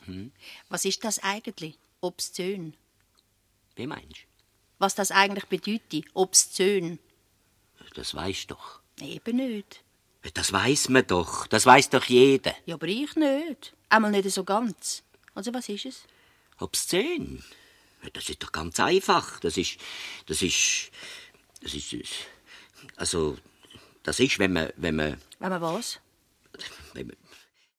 Was ist das eigentlich? Obszön. Wie meinst du? Was das eigentlich bedeutet? Obszön. Das weisst doch. Eben nicht. Das weiss man doch. Das weiss doch jeder. Ja, aber ich nicht. Einmal nicht so ganz. Also, was ist es? Obszön? Das ist doch ganz einfach. Das ist, also, das ist, wenn man... Wenn man was?